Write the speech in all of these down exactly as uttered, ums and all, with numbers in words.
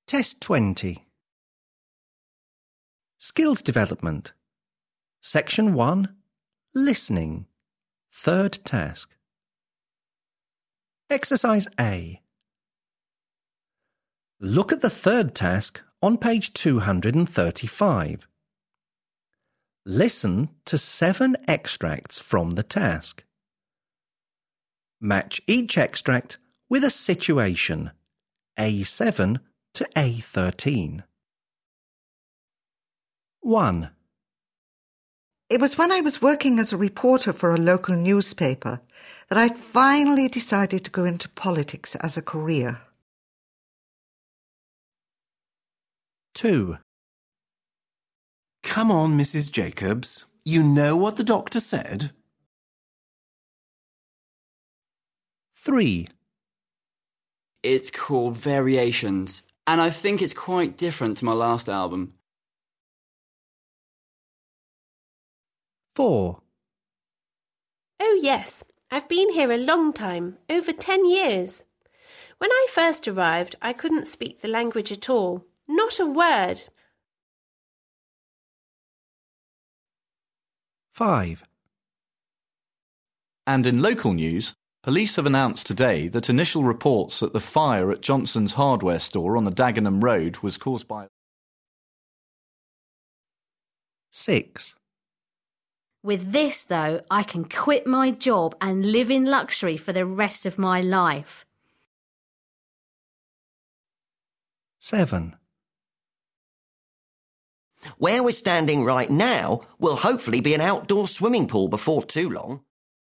Test twenty. Skills Development. Section one. Listening. Third task. Exercise A. Look at the third task on page two hundred thirty-five. Listen to seven extracts from the task. Match each extract with a situation, A seven to A thirteen. one. It was when I was working as a reporter for a local newspaper that I finally decided to go into politics as a career. two. Come on, Missus Jacobs. You know what the doctor said? three. It's called Variations, and I think it's quite different to my last album. four. Oh yes, I've been here a long time, over ten years. When I first arrived, I couldn't speak the language at all, not a word. five. And in local news, police have announced today that initial reports that the fire at Johnson's hardware store on the Dagenham Road was caused by... six. With this, though, I can quit my job and live in luxury for the rest of my life. seven. Where we're standing right now will hopefully be an outdoor swimming pool before too long.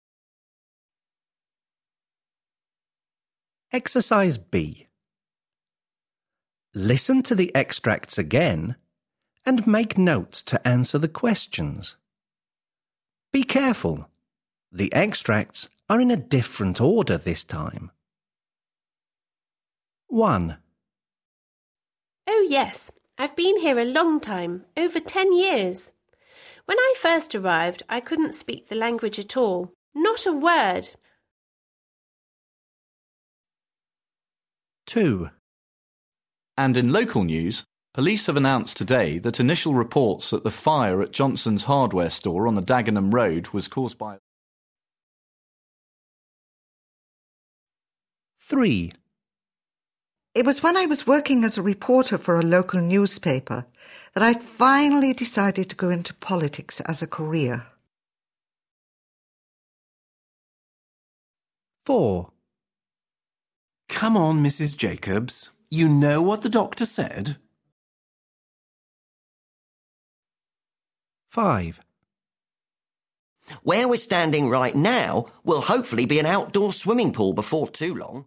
Exercise B. Listen to the extracts again and make notes to answer the questions. Be careful. The extracts are in a different order this time. one. Oh yes, I've been here a long time, over ten years. When I first arrived, I couldn't speak the language at all, not a word. two. And in local news, police have announced today that initial reports that the fire at Johnson's hardware store on the Dagenham Road was caused by... three. It was when I was working as a reporter for a local newspaper that I finally decided to go into politics as a career. four. Come on, Missus Jacobs. You know what the doctor said? five. Where we're standing right now will hopefully be an outdoor swimming pool before too long.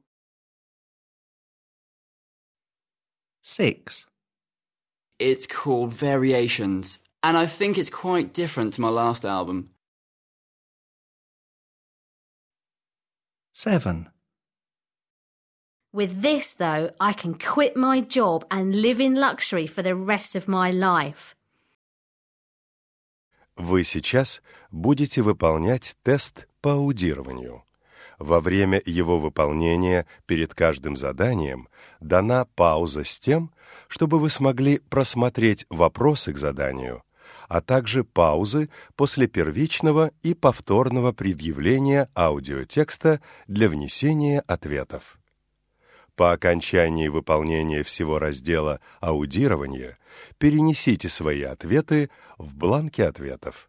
six. It's called Variations, and I think it's quite different to my last album. seven. With this, though, I can quit my job and live in luxury for the rest of my life. Вы сейчас будете выполнять тест по аудированию. Во время его выполнения перед каждым заданием дана пауза с тем, чтобы вы смогли просмотреть вопросы к заданию, а также паузы после первичного и повторного предъявления аудиотекста для внесения ответов. По окончании выполнения всего раздела аудирования перенесите свои ответы в бланки ответов.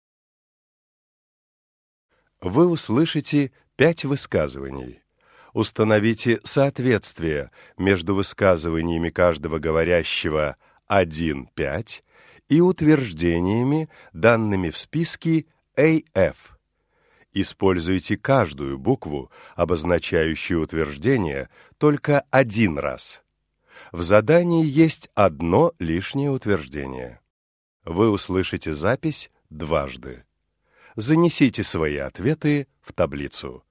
Вы услышите пять высказываний. Установите соответствие между высказываниями каждого говорящего один пять и утверждениями, данными в списке эй эф. Используйте каждую букву, обозначающую утверждение, только один раз. В задании есть одно лишнее утверждение. Вы услышите запись дважды. Занесите свои ответы в таблицу.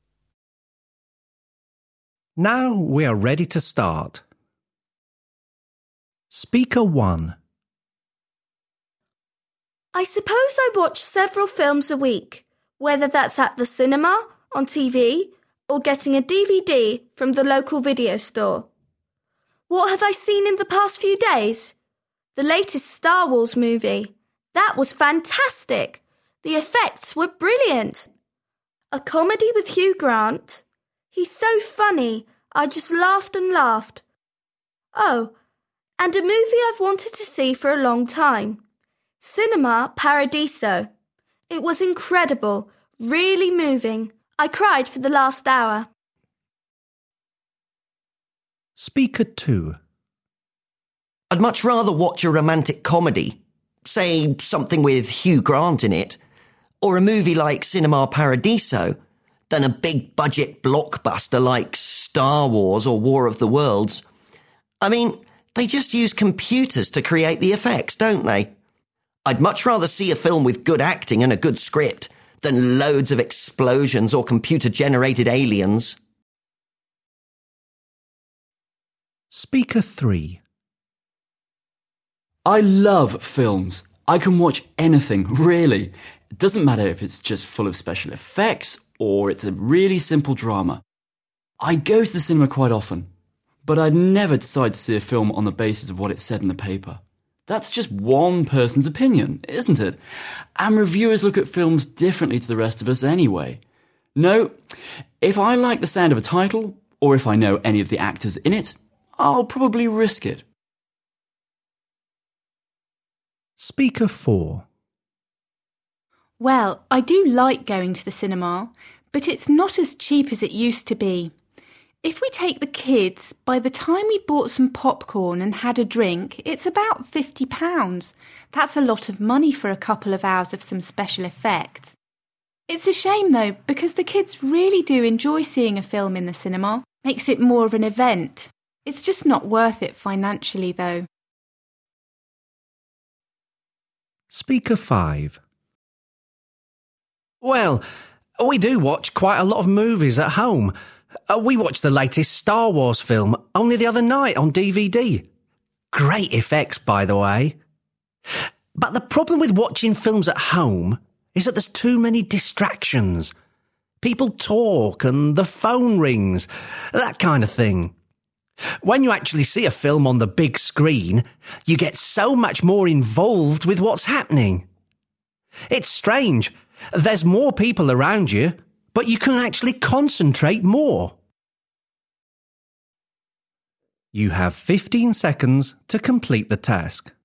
Now we are ready to start. Speaker one. I suppose I watch several films a week, whether that's at the cinema, on T V, or getting a D V D from the local video store. What have I seen in the past few days? The latest Star Wars movie. That was fantastic. The effects were brilliant. A comedy with Hugh Grant. He's so funny. I just laughed and laughed. Oh, and a movie I've wanted to see for a long time. Cinema Paradiso. It was incredible, really moving. I cried for the last hour. Speaker two. I'd much rather watch a romantic comedy, say something with Hugh Grant in it, or a movie like Cinema Paradiso, than a big-budget blockbuster like Star Wars or War of the Worlds. I mean, they just use computers to create the effects, don't they? I'd much rather see a film with good acting and a good script than loads of explosions or computer-generated aliens. Speaker three. I love films. I can watch anything, really. It doesn't matter if it's just full of special effects or it's a really simple drama. I go to the cinema quite often, but I'd never decide to see a film on the basis of what it said in the paper. That's just one person's opinion, isn't it? And reviewers look at films differently to the rest of us anyway. No, if I like the sound of a title, or if I know any of the actors in it, I'll probably risk it. Speaker four. Well, I do like going to the cinema, but it's not as cheap as it used to be. If we take the kids, by the time we bought some popcorn and had a drink, it's about fifty pounds. That's a lot of money for a couple of hours of some special effects. It's a shame though, because the kids really do enjoy seeing a film in the cinema. Makes it more of an event. It's just not worth it financially though. Speaker five. Well, we do watch quite a lot of movies at home. Uh, we watched the latest Star Wars film only the other night on D V D. Great effects, by the way. But the problem with watching films at home is that there's too many distractions. People talk and the phone rings, that kind of thing. When you actually see a film on the big screen, you get so much more involved with what's happening. It's strange. There's more people around you, but you can actually concentrate more. You have fifteen seconds to complete the task.